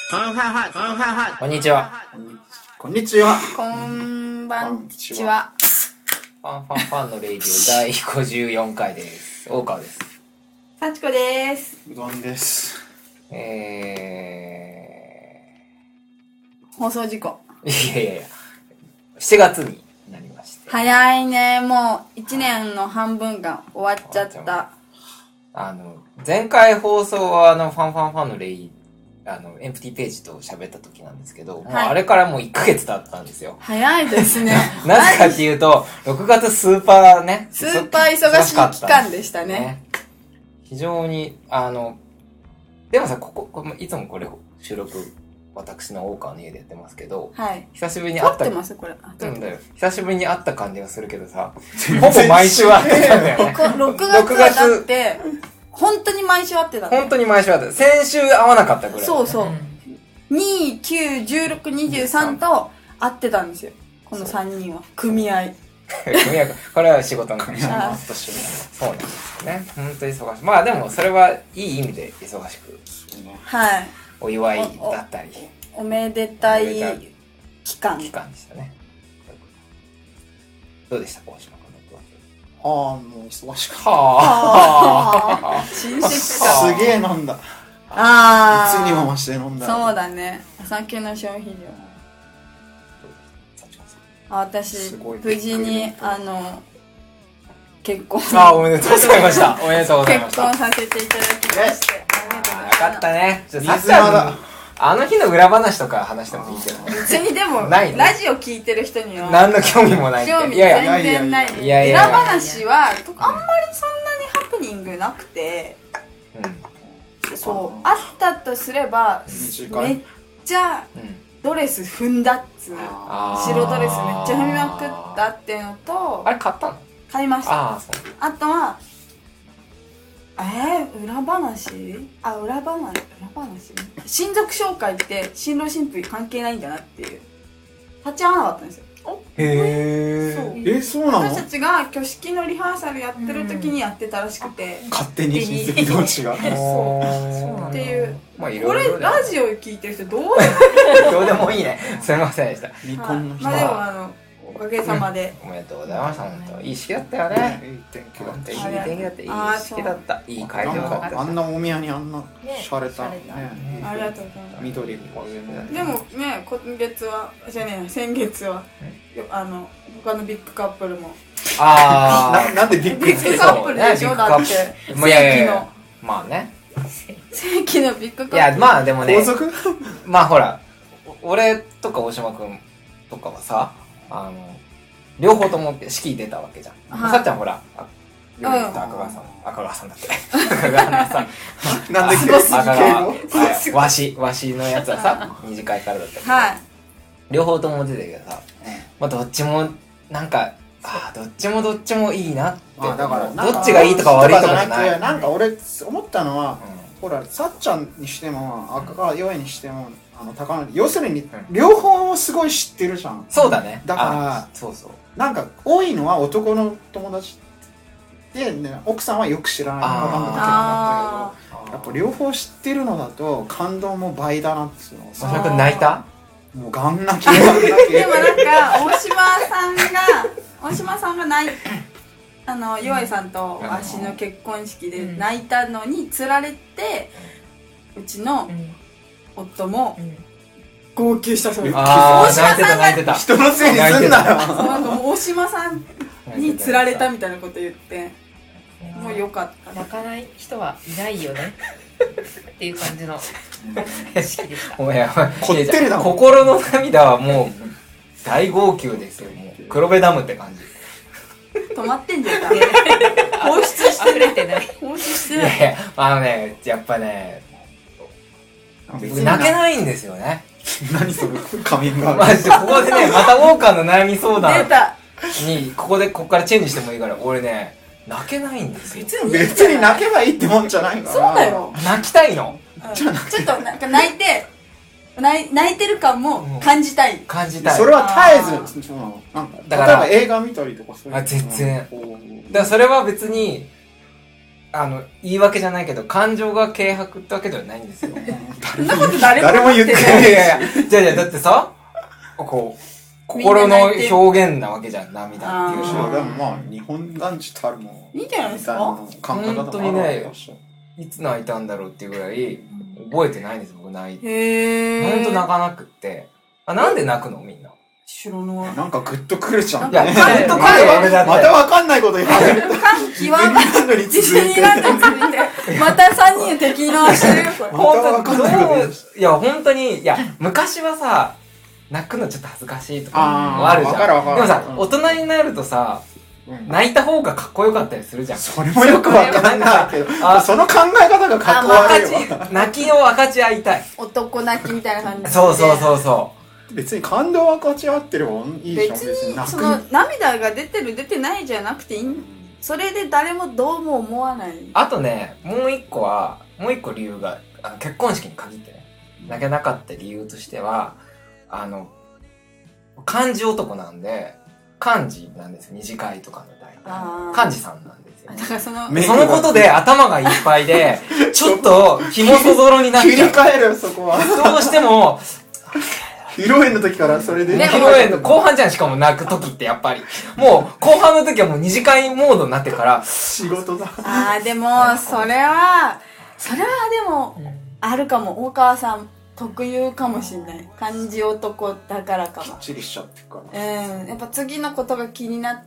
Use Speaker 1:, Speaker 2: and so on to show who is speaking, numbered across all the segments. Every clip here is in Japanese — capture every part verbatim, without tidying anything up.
Speaker 1: こんにちは。
Speaker 2: こんにちは。
Speaker 3: こんばんちは。
Speaker 1: ファンファンファンのレイディオだいごじゅうよんかいです。大川です。
Speaker 3: 幸子です。
Speaker 2: うどんです。
Speaker 1: え
Speaker 3: ー、放送事故。
Speaker 1: いやいやいや、しちがつになりまして。
Speaker 3: 早いね。もういちねんの半分が終わっちゃった。
Speaker 1: あの、前回放送はあの、ファンファンファンのレイあの、エンプティページと喋った時なんですけど、はい、もうあれからもういっかげつ経ったんですよ。
Speaker 3: 早いですね。
Speaker 1: なぜかっていうと、ろくがつスーパーね。
Speaker 3: スーパー忙しい期間でしたね。ね
Speaker 1: 非常に、あの、でもさ、ここ、ここいつもこれ収録、私の大川の家でやってますけど、
Speaker 3: はい。
Speaker 1: 久しぶりに会った。
Speaker 3: 撮ってますこれ。
Speaker 1: うんだよ。久しぶりに会った感じがするけどさ、ほぼ毎週会ってたんだよね。
Speaker 3: ろくがつはだって、本当に毎週会ってた、ね。
Speaker 1: 本当に毎週会ってた。先週会わなかったぐらい、ね。
Speaker 3: そうそう。に、きゅう、じゅうろく、にじゅうさんと会ってたんですよ。このさんにんは。組合。
Speaker 1: 組合。これは仕事の組合。そうなんですね。本当に忙しい。まあでもそれはいい意味で忙しく。
Speaker 3: はい。
Speaker 1: お祝いだったり。
Speaker 3: お, お, おめでたい期間。
Speaker 1: 期間でしたね。どうでしたか、大島君の
Speaker 2: はあ、もう忙しかった。
Speaker 3: はあ。親戚か。
Speaker 2: すげえ飲んだ。
Speaker 3: ああ。
Speaker 2: いつにも増して飲んだ。
Speaker 3: そうだね。お酒の消費量。あ、私、無事に、あの、結婚。
Speaker 1: あ、おめでとうございました。おめでとうございました。
Speaker 3: 結婚させていただきまして。ありがとうございます。
Speaker 1: よかったね。ちょっとさっちゃん、あの日の裏話とか話してもいいけど。
Speaker 3: 別にでも、ラジオ聞いてる人には。
Speaker 1: 何の興味もない。
Speaker 3: 興味全然ない。
Speaker 1: いやいや。
Speaker 3: 裏話は、あんまりそんなにハプニングなくて。うん。そう、あったとすればめっちゃドレス踏んだっつう、白ドレスめっちゃ踏みまくったっていうのと、
Speaker 1: あれ買ったの？
Speaker 3: 買いました。
Speaker 1: あ,
Speaker 3: あとはえー、裏話あ裏話裏話親族紹介って新郎新婦関係ないんだなっていう立ち会わなかったんですよ。
Speaker 1: へ
Speaker 2: え、そうなの？
Speaker 3: 私たちが挙式のリハーサルやってる時にやってたらしくて、
Speaker 2: 勝手に親戚同士が
Speaker 3: そうっていう、まあ、これラジオ聞いてる人どうでも
Speaker 1: どうでもいいね。すいませんでした。
Speaker 2: 未婚の人、
Speaker 3: まあでもあのおかげさまで、
Speaker 1: おめでとうございました。本当いい式だったよね。
Speaker 2: いい天気だった。
Speaker 1: いい天気だった。いい式だった。いい会場だった。
Speaker 2: あんなお宮にあんなしゃれたね。
Speaker 3: ありがとうございます。
Speaker 2: 緑
Speaker 3: でもね、今月はじゃね先月はあの他のビッグカップルも
Speaker 1: あ
Speaker 2: あなんでビッグ
Speaker 3: カップルでしょ。だって正規の
Speaker 1: まあね
Speaker 3: 正規のビッグカップル。
Speaker 1: いやまあでもね、
Speaker 2: 皇族
Speaker 1: まあほら俺とか大島くんとかはさ、あの両方とも式出たわけじゃん。さっちゃんほら両方と赤川さん赤川さんだって赤川のさ
Speaker 2: なんで
Speaker 1: 赤川わしわしのやつはさ二次会からだったけど、両方とも出てるけどさ、まあどっちもなんかあどっちもどっちもいいなって。
Speaker 2: だから
Speaker 1: どっちがいいとか悪いとかじゃない。
Speaker 2: なんか俺思ったのは、ほらさっちゃんにしても赤川よえにしてもあの高野要するに両方をすごい知ってるじゃん。
Speaker 1: そうだね。
Speaker 2: だから
Speaker 1: そうそう。
Speaker 2: なんか多いのは男の友達で、ね、奥さんはよく知らないパターンだったけど、やっぱ両方知ってるのだと感動も倍だなっていうのを
Speaker 1: さ。大島君泣いた？
Speaker 2: もうガン泣きガン泣き。
Speaker 3: でもなんか大島さんが大島さんが泣いあの岩井さんとわしの結婚式で泣いたのにつられて、うちの夫も号泣したそうです。
Speaker 1: 大島さんが
Speaker 2: 人のせいにすんなよ。
Speaker 3: なんかもう大島さんにつられたみたいなこと言って、もうよかった。
Speaker 4: 泣かない人はいないよねっていう感じの式でした。
Speaker 1: お前
Speaker 2: こってりだもん。
Speaker 1: 心の涙はもう大号泣ですよ。もう黒部ダムって感じ。
Speaker 3: 止まってんじゃん。放出して
Speaker 4: れてない。
Speaker 3: 放出してない。
Speaker 1: いやいやあのねやっぱね泣けないんですよね。
Speaker 2: 何それカミングアウト。
Speaker 1: マジでここでねまたウォーカーの悩み相談
Speaker 3: 出た
Speaker 1: にここでここからチェンジしてもいいから俺ね泣けないんですよ。
Speaker 2: 別に泣けばいいってもんじゃないから。
Speaker 3: そうだよ。
Speaker 1: 泣きたいの。
Speaker 3: ちょっとなんか泣いて泣い泣いてる感も感じたい。
Speaker 1: 感じたい。
Speaker 2: それは絶えずそのなんかだから例えば映画見たりとかそういう。
Speaker 1: あ全然。だからそれは別にあの言い訳じゃないけど感情が軽薄ってわけではないんですよ。
Speaker 3: そんなこと誰も
Speaker 2: 誰も言って
Speaker 1: い
Speaker 2: ない
Speaker 1: やいやいやじゃあじゃあだってさこう心の表現なわけじゃん、涙っていう
Speaker 2: そう
Speaker 1: のは。
Speaker 2: でもまあ日本男児たるも
Speaker 3: いいんじゃないですか。
Speaker 2: 感覚だ
Speaker 1: 本
Speaker 2: と思う
Speaker 1: 当にねいつ泣いたんだろうっていうぐらい覚えてないんです僕泣いて。
Speaker 3: へー。
Speaker 1: ほんと泣かなくってあなんで泣くのみんな。
Speaker 3: 知らない。
Speaker 2: なんかグッとくるじゃん。
Speaker 1: いや
Speaker 3: グ
Speaker 1: ッとくるよ俺だって
Speaker 2: またわかんないこと言われる。
Speaker 3: 感極ま
Speaker 2: なのに
Speaker 3: 自
Speaker 2: 続いて。
Speaker 3: 信が続いて、またさんにん敵のしてるよ、これ。
Speaker 2: またわかんないこと言う
Speaker 1: いや本当にいや昔はさ泣くのちょっと恥ずかしいとか
Speaker 2: あー
Speaker 1: あるじゃん。
Speaker 2: わかるわかる
Speaker 1: でもさ、
Speaker 2: うん
Speaker 1: 大人になるとさ
Speaker 2: うん
Speaker 1: 泣いた方がかっこよかったりするじゃん。
Speaker 2: それもよくわかんないけど、
Speaker 1: あ
Speaker 2: その考え方がかっこ悪いわ。
Speaker 1: 泣きを分かち合いたい。
Speaker 3: 男泣きみたいな感じで。
Speaker 1: そうそうそうそ
Speaker 2: 別に感動分かち合ってればいいじゃん。
Speaker 3: 別
Speaker 2: 別に泣く
Speaker 3: にその涙が出てる出てないじゃなくていいんそれで誰もどうも思わない。
Speaker 1: う。あとねもう一個はもう一個理由があの結婚式に限ってね泣けなかった理由としてはあの漢字男なんで漢字なんですよ二次会とかの大
Speaker 3: あー
Speaker 1: 体漢字さんなんですよ。
Speaker 3: だからその、
Speaker 2: め
Speaker 1: そのことで頭がいっぱいでちょっと紐そぞろになっ
Speaker 2: 切り
Speaker 1: ちゃう。
Speaker 2: 替えるよ、そこは。
Speaker 1: どうしても
Speaker 2: 披露宴の時からそれで。
Speaker 1: 披露宴の後半じゃんしかも泣く時ってやっぱりもう後半の時はもう二次会モードになってから
Speaker 2: 仕事だ。
Speaker 3: ああ、でも、それは、それはでも、あるかも。大川さん特有かもしれない。漢字男だからかも。
Speaker 2: きっちりしちゃってるか
Speaker 3: う
Speaker 2: ら。
Speaker 3: ん。やっぱ次のことが気になって、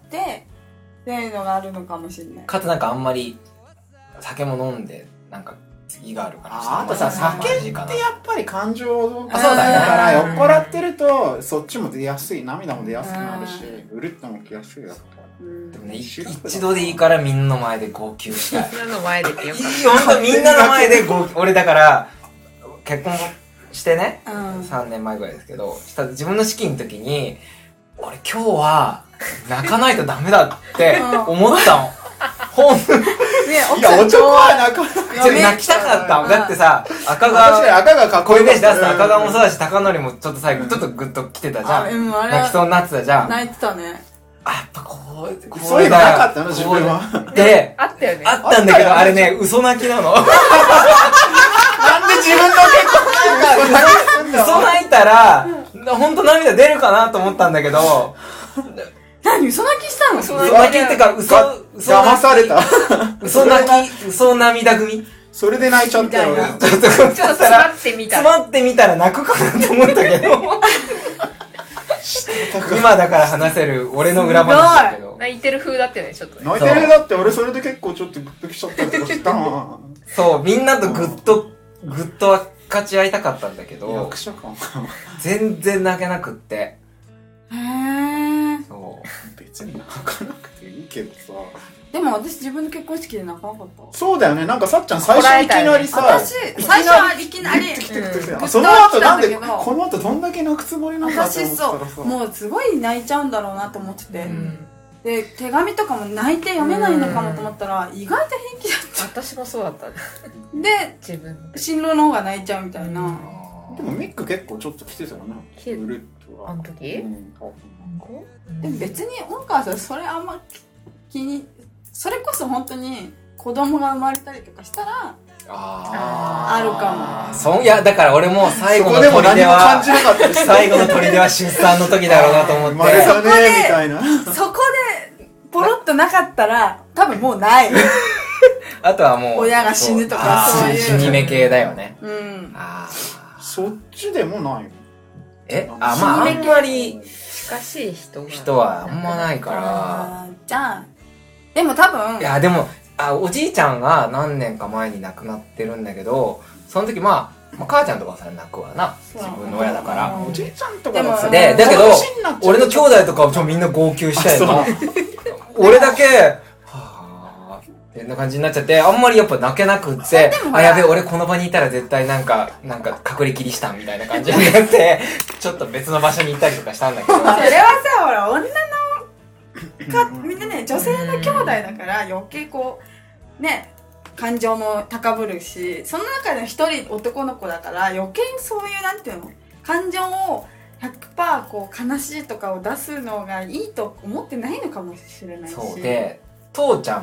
Speaker 3: っていうのがあるのかもしれない。
Speaker 1: かつなんかあんまり酒も飲んでなんか次があるから
Speaker 2: ああとさ、酒ってやっぱり感情を
Speaker 1: あそうだね
Speaker 2: だから酔っ払ってるとそっちも出やすい、涙も出やすくなるし、うるっともきやすいよ。
Speaker 3: うん
Speaker 1: でもね一一度でいいからみんなの前で号泣したい。
Speaker 4: みんなの前でってよかっ
Speaker 1: ほんとみんなの前で号泣。俺だから結婚してね
Speaker 3: うん。
Speaker 1: さんねんまえぐらいですけどした自分の式の時に俺今日は泣かないとダメだって思ったの。ほん
Speaker 3: ね、
Speaker 2: いや、男は泣かない。
Speaker 1: ちょっと泣きたかったの。だってさ赤
Speaker 2: 確かに
Speaker 1: が
Speaker 2: 赤がかっこ
Speaker 1: 声
Speaker 2: いい
Speaker 1: 出し出すと赤がもそうだし高則もちょっと最後ちょっとグッと来てたじゃ
Speaker 3: あうんあ
Speaker 1: ん。
Speaker 3: れは
Speaker 1: 泣きそうになってたじゃん。
Speaker 3: 泣いてたね。
Speaker 1: あ、やっぱこう、こ
Speaker 2: そういうのなかったの自分は。
Speaker 1: で、
Speaker 4: た。あったよね。
Speaker 1: あったんだけど、あれね、嘘泣きなの。
Speaker 2: なんで自分の結婚
Speaker 1: 嘘泣いたら、ほんと涙出るかなと思ったんだけど、
Speaker 3: 何嘘泣きしたの
Speaker 1: 嘘泣きってか、嘘、嘘
Speaker 2: 騙された。
Speaker 1: 嘘泣き、嘘涙組
Speaker 2: それで泣いちゃったよ。
Speaker 3: みたいな
Speaker 1: ちょっと、ちょっと
Speaker 4: ちょっと詰まってみたら。
Speaker 1: 詰まってみたら泣くかなと思ったけど、今だから話せる俺の裏話だけど。
Speaker 4: 泣いてる風だったよね、ちょっとね。
Speaker 2: 泣いてるだって俺それで結構ちょっとグッときちゃったりとかしたな。
Speaker 1: そう、みんなとぐっと、ぐっと分かち合いたかったんだけど
Speaker 2: 役、者感。
Speaker 1: 全然泣けなくって。
Speaker 3: へー。
Speaker 1: そう。
Speaker 2: 別に泣かなくていいけどさ。
Speaker 3: でも私自分の結婚式で泣かなかった。
Speaker 2: そうだよね。なんかさっちゃん最初いきなりさ、
Speaker 3: 私、最初はいきなり、
Speaker 2: グッてきてグッてきて
Speaker 3: うん
Speaker 2: あその後なんで、
Speaker 3: グッと来たんだけど
Speaker 2: この後どんだけ泣くつもりなんだって
Speaker 3: 私
Speaker 2: 思ってた
Speaker 3: そ
Speaker 2: らさ。
Speaker 3: う、もうすごい泣いちゃうんだろうなと思ってて。
Speaker 4: うん。
Speaker 3: で、手紙とかも泣いて読めないのかもと思ったら、意外と平気だっ
Speaker 4: 私もそうだったね。
Speaker 3: た。で、
Speaker 4: 自分で。
Speaker 3: 新郎の方が泣いちゃうみたいな。
Speaker 2: でもミック結構ちょっと来てたよね。
Speaker 4: 来て
Speaker 2: うるっとは。
Speaker 4: あの時
Speaker 2: うん
Speaker 3: でも別に、大川さん、それあんま気に、それこそ本当に子供が生まれたりとかしたら、
Speaker 1: あ
Speaker 3: あるか
Speaker 1: も。そういや、だから俺も最後の
Speaker 2: そこでも
Speaker 1: 砦
Speaker 2: 何も感
Speaker 1: は
Speaker 2: じ、なかったりした。
Speaker 1: 最後の砦は出産の時だろうなと思って。
Speaker 2: 生まれたねみたいな。
Speaker 3: そこで、ポロッとなかったら、多分もうない。
Speaker 1: あとはもう、
Speaker 3: 親が死ぬとか
Speaker 1: あー
Speaker 3: そういう
Speaker 1: 死に目系だよね。
Speaker 3: うん。
Speaker 1: あー
Speaker 2: そっちでもない。
Speaker 1: えあ、まああんまり
Speaker 4: 近しい人が。
Speaker 1: 人はあんまないか
Speaker 3: あーじゃあ、でも多分、
Speaker 1: ら。いや、でも、あ、おじいちゃんが何年か前に亡くなってるんだけど、その時まあ、まあ、母ちゃんとかさ泣くわな。自分の親だから。
Speaker 3: うん
Speaker 2: おじいちゃんとかだと
Speaker 3: でも
Speaker 1: で、だけど、俺の兄
Speaker 2: 日
Speaker 1: 弟とかはちょみんな号泣したよな。俺だけ、はぁ、ってな感じになっちゃって、あんまりやっぱ泣けなくって、あ、やべえ、俺この場にいたら絶対なんか、なんか隠れキリシタンみたいな感じになって、ちょっと別の場所に行ったりとかしたんだけど。
Speaker 3: それはさ、ほら、女の、か、みんなね、女性の兄弟だから余計こう、ね、感情も高ぶるし、その中で一人男の子だから余計にそういう、なんていうの、感情をひゃくパーセントこう悲しいとかを出すのがいいと思ってないのかもしれないし。
Speaker 1: そうで、父ちゃん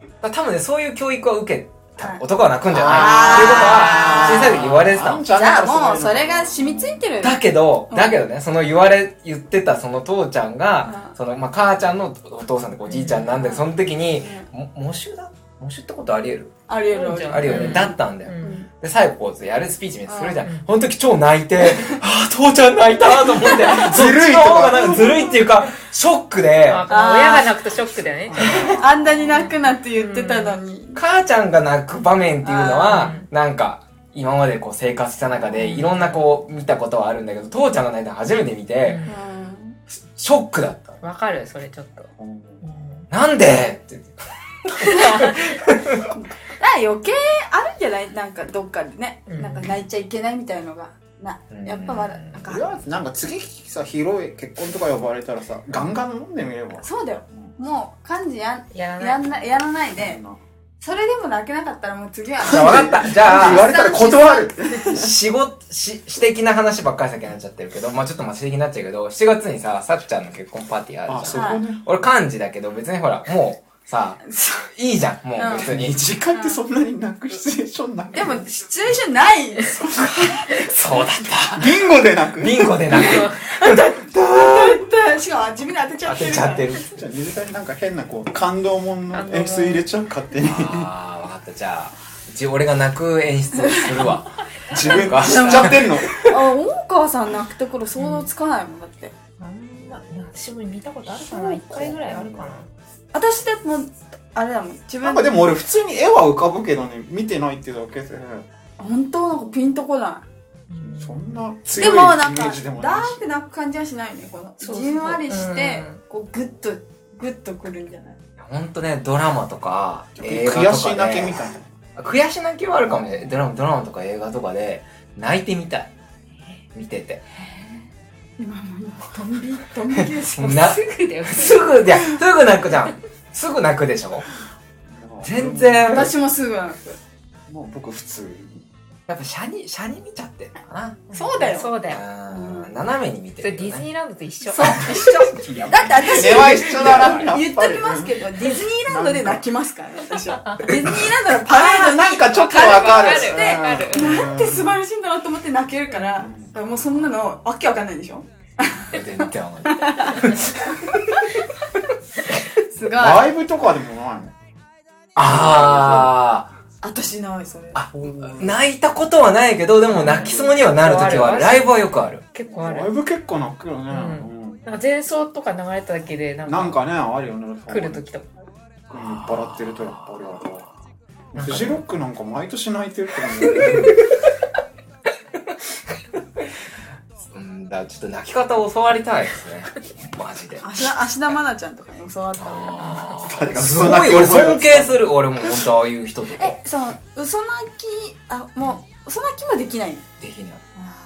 Speaker 1: 多分ね、そういう教育は受けた。男は泣くんじゃないっていうことは、小さい時言われてたの。
Speaker 3: じゃあもうそれが染みついてる。
Speaker 1: だけど、だけどね、その言われ、言ってたその父ちゃんが、その、まあ、母ちゃんのお父さんとかおじいちゃんなんだけど、その時に、も、喪主だ喪主ってことあり得る
Speaker 3: あり得る。
Speaker 1: あるよね。だったんだよ。で、最後こう、やるスピーチみたいなするじゃん。
Speaker 4: うん
Speaker 1: この時超泣いて、ああ、父ちゃん泣いたと思って、
Speaker 2: ずるいとか
Speaker 1: そっちの方がなんかずるいっていうか、ショックで、
Speaker 4: あ親が泣くとショックだよね。
Speaker 3: あんなに泣くなって言ってたのに。
Speaker 1: 母ちゃんが泣く場面っていうのは
Speaker 4: う、
Speaker 1: なんか、今までこう生活した中で、いろんなこう、見たことはあるんだけど、父ちゃんが泣いたの初めて見て、
Speaker 3: うん
Speaker 1: ショックだった。
Speaker 4: わかる、それちょっと。
Speaker 1: なんでって。
Speaker 3: だから余計あるんじゃないなんかどっかでね、
Speaker 4: うん
Speaker 3: なんか泣いちゃいけないみたいのがな、
Speaker 1: うん
Speaker 3: やっぱまだなんか
Speaker 2: とりあえずなんか次さ披露宴結婚とか呼ばれたらさガンガン飲んでみれば
Speaker 3: そうだよ。もう漢字や
Speaker 4: やらない。
Speaker 3: やんなやらないで、それでも泣けなかったらもう次は
Speaker 1: じゃあ分かった。じゃあ、
Speaker 2: 言われたら断る
Speaker 1: 仕事、し、私的な話ばっかり先になっちゃってるけど、まあちょっとまあ私的になっちゃうけど、しちがつにさ、さっちゃんの結婚パーティーある
Speaker 2: あ
Speaker 1: じゃん。
Speaker 2: そこね
Speaker 1: 俺漢字だけど、別にほら、もうさ、いいじゃん、もう別に。
Speaker 2: 時間ってそんなに泣くシチュエーションなく
Speaker 3: でもシチュエーションない
Speaker 1: そうだった。
Speaker 2: ビンゴで泣く
Speaker 1: ビンゴで泣く。
Speaker 3: しかも自分で当てちゃ
Speaker 1: 当
Speaker 3: ってる
Speaker 1: てちゃってる。
Speaker 2: じゃあ水谷になんか変なこう感動もんの演出入れちゃう勝手に
Speaker 1: ああ、わかった。じゃあ、うち俺が泣く演出をするわ。
Speaker 2: 自分が知っちゃってんの
Speaker 3: あ大川さん泣くところ想像つかないもんだって、
Speaker 4: あんま、私も見たことあるかな。一回ぐらいあるかな。
Speaker 3: 私でもあれだもん自分
Speaker 2: なんかでも俺普通に絵は浮かぶけどね見てないってだけで
Speaker 3: 本当なんかピンとこない
Speaker 2: そんな
Speaker 3: で
Speaker 2: 強いイメ
Speaker 3: もなんか
Speaker 2: ージでもないし
Speaker 3: ダーって泣く感じはしないねこの
Speaker 4: そうそう
Speaker 3: じんわりして
Speaker 4: うん
Speaker 3: こうグッとグッとくるんじゃない
Speaker 1: ほんとね、ドラマとか、映画とかで。
Speaker 2: 悔し泣きみたいな
Speaker 1: 悔し泣きはあるかもしれない。ドラマ、ドラマとか映画とかで、泣いてみたい。見てて。
Speaker 3: 今もうドンビドンビです
Speaker 1: な、
Speaker 4: すぐだよ。
Speaker 1: すぐ、いや、すぐ泣くじゃん。すぐ泣くでしょ全然。
Speaker 3: 私もすぐ泣く
Speaker 2: もう僕普通
Speaker 1: やっぱ、シャに、シャに見ちゃってんのかな。
Speaker 3: そうだよ
Speaker 4: そうだよ。
Speaker 1: うん、斜めに見てる、
Speaker 4: それディズニーランドと一緒。
Speaker 3: そう一緒だって私
Speaker 2: 根は一緒だな
Speaker 3: 言っときますけどディズニーランドで泣きますからね私はディズニーランドのパレードに
Speaker 2: なんかちょっとわかる
Speaker 4: わかるわかる
Speaker 3: なんて素晴らしいんだろうと思って泣けるからもうそんなのわけわかんないでしょ
Speaker 1: 全然わかんない。
Speaker 3: すごい
Speaker 2: ライブとかでもないの
Speaker 1: あー。
Speaker 3: 私ないそれ
Speaker 1: あ、泣いたことはないけど、でも泣きそうにはなるときはある。ライブはよくある。
Speaker 4: 結構ある。
Speaker 2: ライブ結構泣くよね、
Speaker 4: うん
Speaker 2: うん
Speaker 4: なんか前奏とか流れただけで、なんか、
Speaker 2: なんかねあるよね
Speaker 4: 来るときとか。
Speaker 2: 酔っ払ってるとやっぱりある
Speaker 1: なんかね
Speaker 2: フジロックなんか毎年泣いてるって感
Speaker 1: うんだ、ちょっと泣き方を教わりたいですね。マジで。
Speaker 3: 芦田芦田愛菜ちゃんとかに教わったの
Speaker 1: あ
Speaker 2: じ
Speaker 1: ーすごい、俺尊敬する。俺も本当ああいう人とか。
Speaker 3: えその嘘泣きあもう嘘泣きもできない
Speaker 1: できない。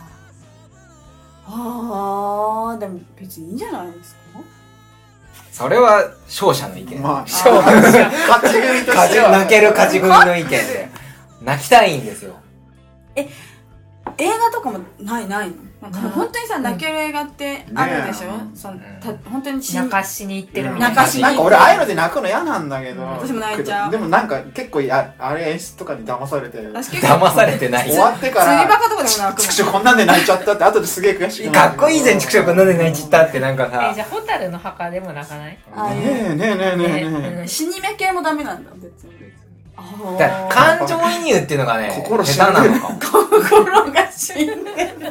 Speaker 3: ああでも別にいいんじゃないですか
Speaker 1: それは勝者の意見。
Speaker 2: まあ
Speaker 1: 勝
Speaker 2: 勝ち組と
Speaker 1: 勝ち
Speaker 2: しては
Speaker 1: 泣ける勝ち組の意見で。泣きたいんですよ。
Speaker 3: 映画とかもないないのなんか本当にさ泣ける映画ってあるでしょ、
Speaker 2: ね
Speaker 3: そのた本当に死
Speaker 4: 泣かしに行ってるみたいな。
Speaker 3: 泣かしに
Speaker 2: なんか俺ああいうので泣くの嫌なんだけど
Speaker 3: 私も泣いちゃう
Speaker 2: でもなんか結構やあれ演出とかに騙されて
Speaker 3: 私結構
Speaker 1: 騙されてない。
Speaker 2: 終わってか
Speaker 3: 釣りバ
Speaker 2: ら
Speaker 3: カとかでも泣く
Speaker 2: ちくしょこんなんで泣いちゃったって後ですげえ悔しくなる
Speaker 1: かっこいいぜ、畜生なんで泣いちったってなんか
Speaker 4: え、
Speaker 1: さ
Speaker 4: じ。ゃあ、ホタルの墓でも泣かない
Speaker 3: ああいう
Speaker 2: ねえねえねえねえねえ
Speaker 4: ね
Speaker 3: 死に目系もダメなんだ別にあ
Speaker 1: だから感情移入っていうのがね、
Speaker 2: 心死んでる
Speaker 1: 下手なのかも。
Speaker 3: 心が死んでる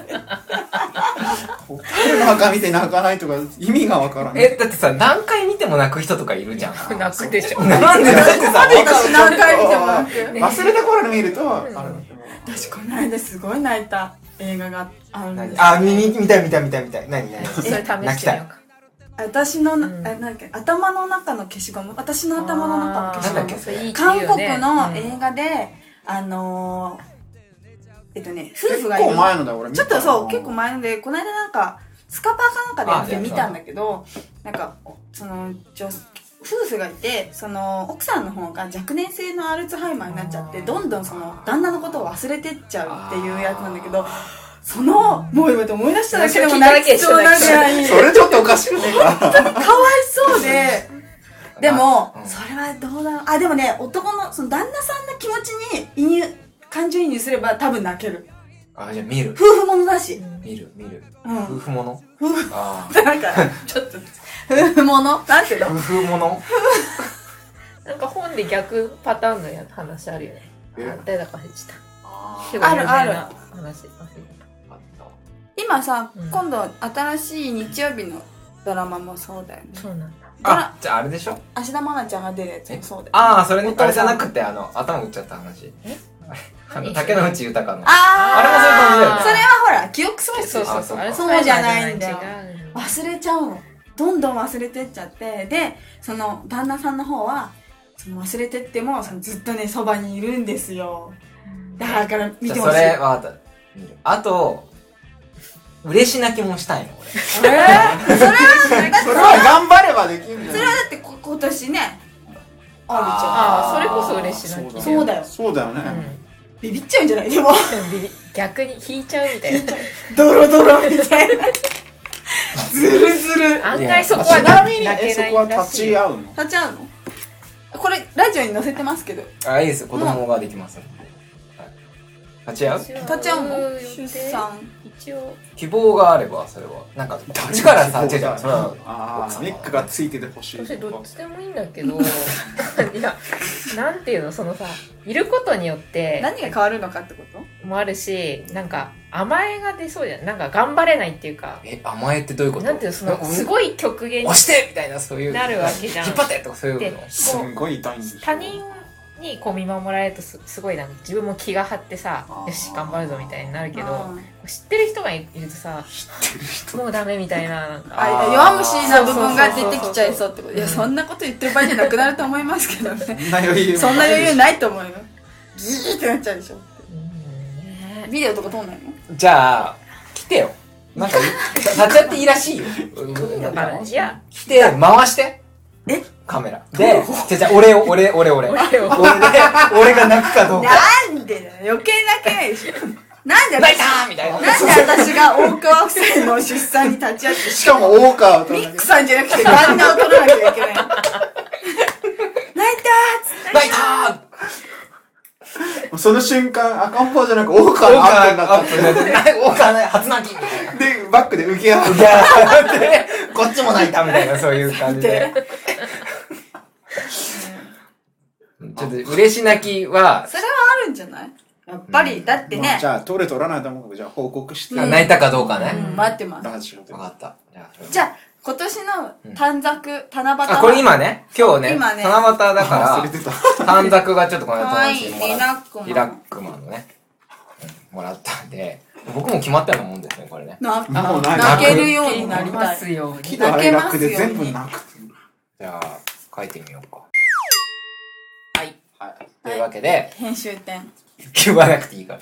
Speaker 2: 蛍の墓見て泣かないとか意味がわからない
Speaker 1: え、だってさ、何回見ても泣く人とかいるじゃん。
Speaker 4: 泣くでしょ。
Speaker 1: なんでだってさ、
Speaker 3: 何回見ても泣く
Speaker 2: 忘れた頃に見るとある
Speaker 3: 私この間すごい泣いた映画があるんです
Speaker 1: あ、見、見たい見たい見たい見たい。何何
Speaker 4: それ試してみようか。
Speaker 3: 私のな、
Speaker 4: うん
Speaker 3: あなんだっけ頭の中の消しゴム私の頭の中の消しゴム
Speaker 1: なんだっけそれ
Speaker 4: いいって
Speaker 3: 韓
Speaker 4: 言うよね
Speaker 3: 国の映画で、あのー、えっとね夫婦
Speaker 2: 結
Speaker 3: がいる
Speaker 2: 構前のだ俺見た
Speaker 3: ちょっとそう結構前のでこの間なんかスカパーかなんかでやって見たんだけどなんかその女夫婦がいてその奥さんの方が若年性のアルツハイマーになっちゃってどんどんその旦那のことを忘れてっちゃうっていうやつなんだけどそのもう今思い出しただけでも泣きそうなぐらい
Speaker 2: それちょっとおかしくねえか
Speaker 3: かわいそうででも、
Speaker 1: うん
Speaker 3: それはどうだろう。あ、でもね、男の、その旦那さんの気持ちに移入、感情移入すれば多分泣ける。
Speaker 1: あ、じゃあ見る。
Speaker 3: 夫婦ものだし。
Speaker 1: 見る、見る。
Speaker 3: うん
Speaker 1: 夫婦もの
Speaker 3: 夫婦、
Speaker 1: あ
Speaker 3: なんか、ちょっと、夫婦ものなんていう
Speaker 1: あ。
Speaker 3: の
Speaker 1: 夫婦もの
Speaker 4: なんか本で逆パターンのや話あるよね。
Speaker 2: え
Speaker 4: あ誰だか忘れちゃった。
Speaker 1: あ
Speaker 4: 結構有名な
Speaker 3: ある
Speaker 4: 話。忘れ
Speaker 1: ーあった
Speaker 3: 今さ、
Speaker 4: うん
Speaker 3: 今度新しい日曜日のドラマもそうだよね。
Speaker 4: そうなんだ。
Speaker 3: ドラ
Speaker 1: あ、じゃああれでしょ
Speaker 3: 芦田愛菜ちゃんが出るやつもそうだよね。
Speaker 1: ああ、それね、
Speaker 3: お父さん
Speaker 1: あれじゃなくて、あの、頭打っちゃった話。
Speaker 4: え
Speaker 1: あの、竹野内豊の。
Speaker 3: あー
Speaker 1: あれもそういう感じだよね
Speaker 3: それはほら、記憶喪失。
Speaker 4: そうそうそう。
Speaker 1: あ
Speaker 4: あれ
Speaker 3: そうじゃないんだよ
Speaker 4: 違う
Speaker 3: 忘れちゃうの。どんどん忘れてっちゃって、で、その旦那さんの方は、その忘れてっても、そのずっとね、そばにいるんですよ。だから見
Speaker 1: じゃあそ
Speaker 3: てほしい。
Speaker 1: れは、見る。あと、嬉し泣きもしたいの、俺。
Speaker 3: えー、それは、だって
Speaker 2: それは頑張ればできるんだよ
Speaker 3: それはだってこ今年ね、あるじゃん。
Speaker 4: ああ、それこそ嬉しいな。
Speaker 3: そうだよ。
Speaker 2: そうだよね、
Speaker 3: ビビっちゃうんじゃないでも、
Speaker 4: うん。ビビ逆に引いちゃうみたいな。
Speaker 3: ドロドロみたいな。ずるずる。
Speaker 4: 案外そこ
Speaker 2: ち
Speaker 4: は
Speaker 2: なみに
Speaker 4: 泣けない
Speaker 2: えそこは
Speaker 4: らしいよ。
Speaker 2: 立ち会うの
Speaker 3: 立ち会うのこれ、ラジオに載せてますけど。
Speaker 1: あ、いいです。子供ができますので。はい立ち会う
Speaker 3: 立ち会うの
Speaker 4: 予
Speaker 3: 出
Speaker 4: 定
Speaker 3: 産。
Speaker 4: 一応。
Speaker 1: 希望があれば、それは。なんか、こっちからさ、違う違う、それは。
Speaker 2: ああミックがついててほしい
Speaker 4: 私どっちでもいいんだけど、いや、なんていうの、そのさ、いることによって、
Speaker 3: 何が変わるのかってこと
Speaker 4: もあるし、なんか甘えが出そうじゃん。なんか頑張れないっていうか、
Speaker 1: え、甘えってどういうこと
Speaker 4: なんていうの、その、
Speaker 1: うん
Speaker 4: すごい極限に
Speaker 1: 押してみたいな、そういう。
Speaker 4: なるわけじゃん
Speaker 1: 引っ張ってとかそういう
Speaker 4: で
Speaker 1: の。
Speaker 2: すんごい痛いんでしょ
Speaker 4: 他人にこう見守られるとすすごいなんか自分も気が張ってさ、
Speaker 2: あー
Speaker 4: よし、頑張るぞみたいになるけど、
Speaker 3: うん
Speaker 4: 知ってる人がいるとさ、もうダメみたいな、なんか、
Speaker 3: あ、弱虫な部分が出てきちゃいそうってこと。いや、そんなこと言ってる場合じゃなくなると思いますけどね。
Speaker 2: そんな余裕
Speaker 3: そんな余裕ないと思うよ。ギーってなっちゃうでしょ。
Speaker 4: うんね
Speaker 3: ビデオとか撮んないの
Speaker 1: じゃあ、来てよ。なんか、立ち会っていいらしいよ。
Speaker 4: だから、いや、
Speaker 1: 来て、回して。
Speaker 3: え
Speaker 1: カメラ。で、じゃじゃ俺を、俺、俺、俺。俺で、
Speaker 4: 俺を
Speaker 1: 俺が泣くかどうか。
Speaker 3: なんでだよ。余計泣けないでしょ。なんで私
Speaker 1: 泣いたーみたいな。
Speaker 3: なんで私が大川夫妻の出産に立ち会って、
Speaker 2: しかも大川と
Speaker 3: ミックさんじゃなくて旦那を取らなきゃいけない。泣いたーっつって。
Speaker 1: 泣いたー
Speaker 2: その瞬間赤ん坊じゃなく大
Speaker 1: 大
Speaker 2: 川のアップ
Speaker 1: 川
Speaker 2: になった
Speaker 1: アップになって、大川ね、初泣きみたいな。
Speaker 2: でバックで受け合う
Speaker 1: いやーで、こっちも泣いたみたいな、そういう感じで。ちょっと、嬉し泣きは、
Speaker 3: それはあるんじゃないやっぱり、だってね
Speaker 2: まあじ、ゃあ取れ取らないと思うけどじゃあ報告して
Speaker 3: うん
Speaker 1: 泣いたかどうかね。
Speaker 3: うん、待ってます。
Speaker 2: ラジオで
Speaker 1: わかった。じゃあ、
Speaker 3: じゃあ、今年の短冊、七夕は
Speaker 1: あ、これ今ね、今日ね、
Speaker 3: 今ね
Speaker 1: 七夕だか
Speaker 2: 忘れてた
Speaker 1: ら、短冊がちょっとこの間
Speaker 3: かわいい
Speaker 1: 友達にもらっ
Speaker 3: リラックマン
Speaker 1: リラックマンのね、うんもらったんで、僕も決まったようなもんですね、これね。
Speaker 3: な
Speaker 2: もうない
Speaker 3: 泣けるようになりたい。
Speaker 4: ますように。
Speaker 2: 喜怒哀楽で全部泣く
Speaker 1: じゃあ、書いてみようか。はい。
Speaker 2: はい
Speaker 1: というわけで、
Speaker 3: 編集点。
Speaker 1: 言わなくていいから。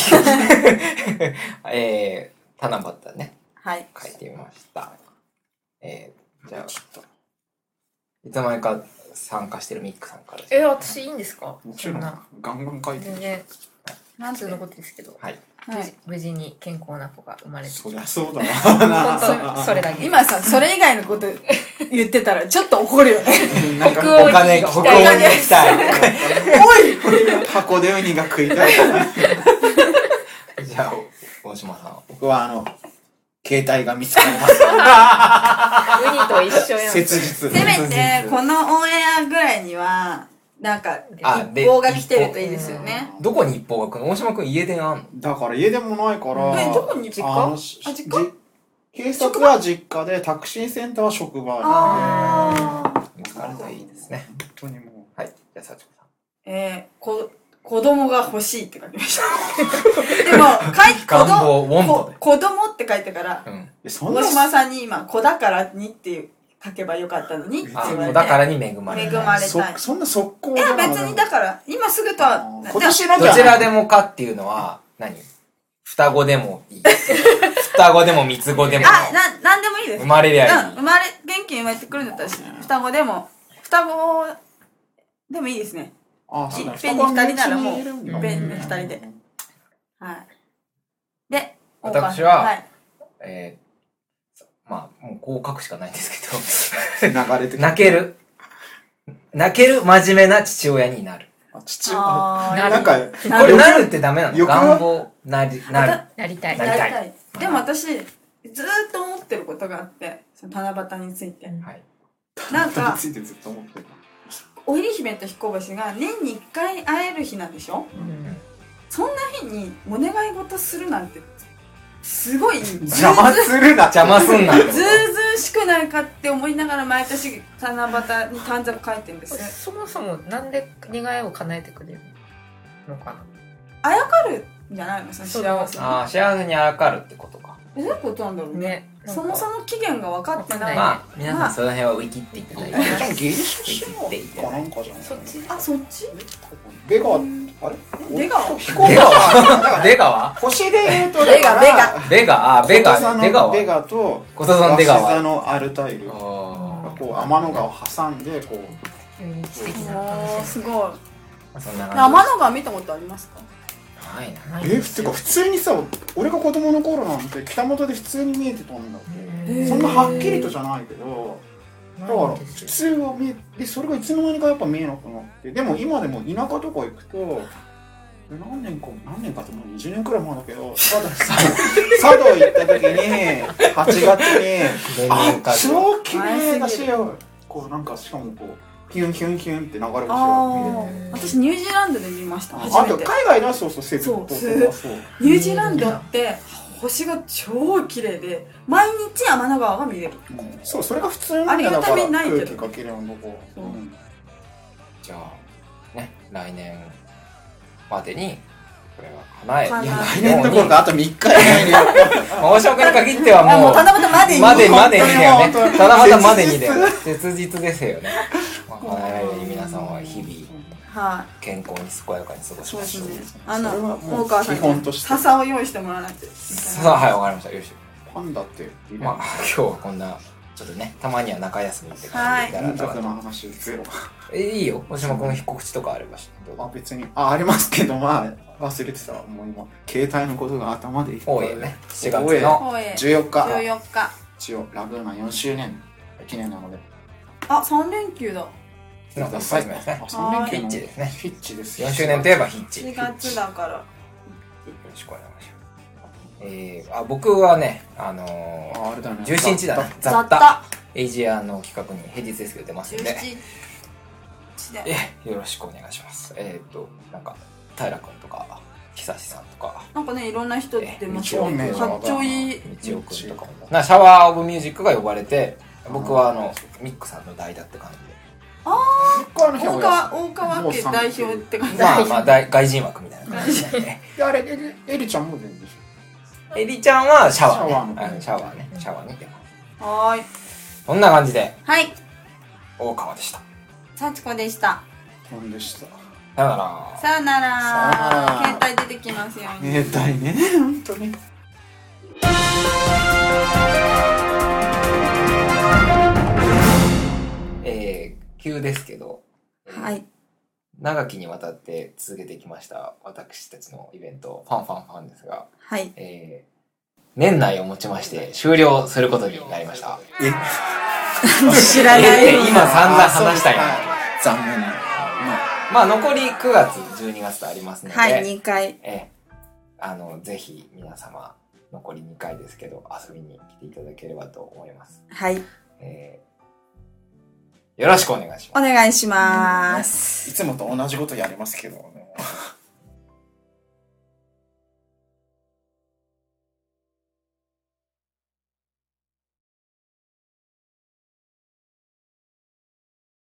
Speaker 1: えー、七夕ね、
Speaker 3: はい。
Speaker 1: 書いてみました。えー、じゃあ、ちょっと、いつの間にか参加してるミックさんからです。
Speaker 4: え、私いいんですか
Speaker 2: もちろん
Speaker 4: そんな。
Speaker 2: ガンガン書いてる
Speaker 4: 全然、
Speaker 3: なんて
Speaker 4: 普通のことですけど。
Speaker 1: はい。
Speaker 3: はい。
Speaker 4: 無事に健康な子が生まれて。
Speaker 2: そりゃそうだ
Speaker 4: 本
Speaker 2: わ
Speaker 4: 当それだけ。
Speaker 3: 今さ、それ以外のこと言ってたらちょっと怒るよね。
Speaker 2: なんか
Speaker 4: 北欧
Speaker 1: お金が、北欧に行きたい。
Speaker 3: おい
Speaker 2: 箱でウニが食いたい
Speaker 1: じゃあ、大島さん。
Speaker 2: 僕はあの携帯が見つかります
Speaker 4: ウニと一緒やん。
Speaker 2: 切実
Speaker 3: せめて、このオンエアぐらいには、なんか、
Speaker 1: あで
Speaker 3: 一報が来てるといいですよね。
Speaker 1: どこに一報が来るの？大島くん家電あんの？
Speaker 2: だから家でもないから
Speaker 3: え、どこに実家
Speaker 2: あのし
Speaker 3: あ実家
Speaker 2: じ警察は実家でタクシーセンターは職場
Speaker 3: あー。
Speaker 1: 見つかるといいですね。
Speaker 2: 本当にも
Speaker 1: はい。じゃあ、幸子さん。
Speaker 3: えー、こ、子供が欲しいって書きました。でも、書いて、子
Speaker 1: 願望
Speaker 3: 供、
Speaker 1: ウォントで
Speaker 3: こ子供って書いてから、
Speaker 1: うん。
Speaker 2: うそんな
Speaker 3: 大島さんに今、子だからにっていう書けばよかったのにって言
Speaker 1: あ、
Speaker 3: われて。
Speaker 1: だからに恵まれ
Speaker 3: 恵
Speaker 1: る。
Speaker 3: まれたい。
Speaker 2: そそんな速攻
Speaker 3: いや、
Speaker 2: じゃな
Speaker 3: 別にだから、今すぐとは、
Speaker 2: 今年のじゃあ
Speaker 1: どちらでもかっていうのは何、双子でもいい。双子でも三つ子でも。
Speaker 3: あ、な、なんでもいいです。
Speaker 1: 生まれりゃいい。
Speaker 3: うん、生まれ、元気に生まれてくるんだったらし、双子でも、双子でもいいですね。
Speaker 2: あそうだ
Speaker 3: いっぺんに二人ならもう
Speaker 2: 双子はうちにいるんだ
Speaker 3: いっぺんに二人ではい。で、
Speaker 1: 私は
Speaker 3: はい。
Speaker 1: えー、まあ、もうこう書くしかないんですけど。
Speaker 2: 流れて
Speaker 1: 泣ける。 泣ける真面目な父親になる。
Speaker 2: 父
Speaker 3: あー
Speaker 2: なんか、
Speaker 1: これなるってダメなの？
Speaker 2: 欲は
Speaker 1: 願望、なり、なる。
Speaker 4: なりたい。
Speaker 1: なりたい
Speaker 3: やりたい。でも私、ずーっと思ってることがあって、その七夕について。
Speaker 1: はい。
Speaker 3: なんか
Speaker 2: についてずっと思ってる。
Speaker 3: お入り姫と彦星が年にいっかい会える日なんでしょ？
Speaker 4: うん
Speaker 3: そんな日にお願い事するなんて、すごい、ずうず
Speaker 2: 邪魔するな。
Speaker 1: 邪魔すんなってこと。
Speaker 3: ずうずうしくないかって思いながら毎年七夕に短冊書いてるんです。
Speaker 4: そもそもなんで願いを叶えてくれるのかな。
Speaker 3: あやかるんじゃないの？その幸せに。
Speaker 1: ああ、幸せにあやかるってことか。
Speaker 3: え、どういうことなんだろうね。
Speaker 4: ね。
Speaker 3: そもそも期限が分かってない。
Speaker 1: まあ、皆さんその辺はウィキって言っていただいて。
Speaker 2: じゃあギリシャかなんかじゃない？
Speaker 4: そっち
Speaker 3: あ、そっち？
Speaker 2: ベガ、あれ
Speaker 3: 出川？
Speaker 1: ベガはベガは
Speaker 2: 星で言うと、
Speaker 3: ベガベガ
Speaker 1: ベガ、あ、ベガ、ベガは
Speaker 2: ベガと、
Speaker 1: ことさんベガは。
Speaker 2: 鷲座のアルタイル。
Speaker 1: あ
Speaker 2: こう、天の川を挟んで、こう、
Speaker 4: うん素敵な
Speaker 3: おー、
Speaker 4: 話
Speaker 3: すごい。
Speaker 1: あ、そんな感
Speaker 3: 天の川見たことありますか？
Speaker 1: じ。ないな。
Speaker 2: え、てか普通にさ、俺が子供の頃なんて北本で普通に見えてたんだって。
Speaker 3: へー
Speaker 2: そんなはっきりとじゃないけど、だから
Speaker 4: ないんです
Speaker 2: 普
Speaker 4: よ
Speaker 2: 通は見えて、それがいつの間にかやっぱ見えなくなって、でも今でも田舎とか行くと、何年か、何年かってもうにじゅうねんくらい前だけど、佐渡さ、佐渡行った時に、はちがつに、あ、超綺麗だしよ。こうなんかしかもこう、ヒュンヒュンヒュンって流れ星が
Speaker 3: あ
Speaker 2: 見れて。
Speaker 3: あ、私ニュージーランドで見ました。初
Speaker 2: あと
Speaker 3: めて。
Speaker 2: 海外ではそうそう、セブ島とか
Speaker 3: そう
Speaker 2: そう。
Speaker 3: ニュージーランドって星が超綺麗で、毎日天の川が見れる。
Speaker 2: うんそう、それが普通なんだ
Speaker 3: ありがたみないけど
Speaker 2: 空気かけるようなとこ。
Speaker 3: そう
Speaker 2: うん
Speaker 1: じゃあ、ね、来年までに、これは叶え。
Speaker 3: 叶え
Speaker 2: いや、来年どころかあとみっか以内に。
Speaker 1: まあ大島君に限っては
Speaker 3: あ、も
Speaker 1: もう、
Speaker 3: う七夕までに。
Speaker 1: まで、までにだよね。
Speaker 2: 本当に
Speaker 1: ただまだまでにだよね。切実ですよね。まあ、叶えられるように皆さんは日々、
Speaker 3: は
Speaker 1: 健康に健やかに過ご
Speaker 3: い。
Speaker 1: しましょう。
Speaker 3: そうですね。あの、
Speaker 2: それはもう
Speaker 3: 大川さん
Speaker 2: 基本として
Speaker 3: に笹を用意してもらわないと。
Speaker 1: さあ、はい、わかりました。よし。
Speaker 2: パンダっている
Speaker 1: まあ、今日はこんな、ちょっとね、たまには中休みって感じでや
Speaker 2: 民
Speaker 1: られたら
Speaker 2: 族の話ゼロ。
Speaker 1: え、いいよ。大島君、告知とかあればし。
Speaker 2: あ、別に。あ、ありますけど、まあ、忘れてた。もう今、携帯のことが頭でいっぱい
Speaker 1: 多いよね。しがつ
Speaker 2: 多い
Speaker 1: の。
Speaker 3: 光栄
Speaker 2: じゅうよっか。
Speaker 3: じゅうよっか。
Speaker 2: 一応、ラグーナよんしゅうねん記念なので。
Speaker 3: あ、さん連休だ。
Speaker 1: の初めですね
Speaker 2: あ、。さん連休の
Speaker 1: ヒッチですね
Speaker 2: ヒッチです。
Speaker 1: よんしゅうねんといえばヒッチ。
Speaker 3: し
Speaker 1: よ
Speaker 3: がつだから。
Speaker 1: ろしくお願いします。えー、あ、僕はね、あのー、
Speaker 2: あ、あれだね。
Speaker 1: じゅうしちにちだね。
Speaker 3: 雑
Speaker 1: 雑多。
Speaker 3: 多。
Speaker 1: エイジアの企画に平日ですけど出ますんで、
Speaker 3: じゅうしちにちで。
Speaker 1: え、よろしくお願いします。えっ、ー、と、なんか、平君とか、久志さんとか、
Speaker 3: なんかね、いろんな人出ました
Speaker 2: え
Speaker 3: ね。
Speaker 2: 道
Speaker 3: かっちょいい。
Speaker 1: 道夫君とかも。なシャワーオブミュージックが呼ばれて、僕はあの、ミックさんの代打って感じで。
Speaker 2: 他の日は
Speaker 3: 大川、大川家代表って感じ。
Speaker 1: まあまあ、大外人枠みたいな感じでね。
Speaker 2: であれ、エリエリちゃんも全然でし
Speaker 1: エリちゃんはシャワーね。
Speaker 2: シャワーの
Speaker 1: うんシャワーね。シャワーに出ます。
Speaker 3: はーい。
Speaker 1: そんな感じで、
Speaker 3: はい。
Speaker 1: 大川でした。
Speaker 3: 幸子でした。
Speaker 2: ょ。ほんでした。
Speaker 1: さよなら。
Speaker 3: さよなら。
Speaker 2: さよなら
Speaker 3: 携帯出てきますように。
Speaker 2: ねえ、だいね。本当に。
Speaker 1: えー、急ですけど、
Speaker 3: はい。
Speaker 1: 長きにわたって続けてきました私たちのイベント、ファンファンファンですが、
Speaker 3: はい。
Speaker 1: えー、年内をもちまして終了することになりました。
Speaker 2: え、
Speaker 3: 知らない。
Speaker 1: え今散々話したんや
Speaker 2: あそう残念な。
Speaker 1: まあ残りくがつ、じゅうにがつとありますので、
Speaker 3: はい、にかい。
Speaker 1: えー、あの、ぜひ皆様、残りにかいですけど、遊びに来ていただければと思います。
Speaker 3: はい。
Speaker 1: えー、よろしくお願いします。
Speaker 3: お願いします。
Speaker 2: いつもと同じことやりますけどね。